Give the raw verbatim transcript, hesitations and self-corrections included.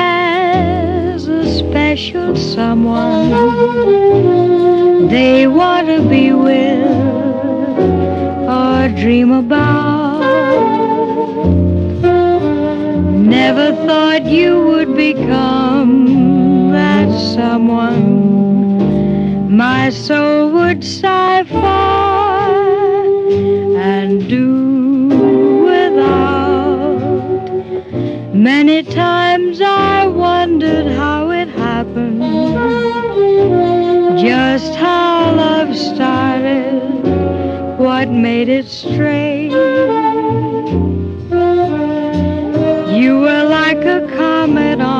has a special someone they want to be with or dream about. Never thought you would become that someone my soul would sigh for and do without. Many times I wondered how it happened, just how love started, what made it stray. You were like a comet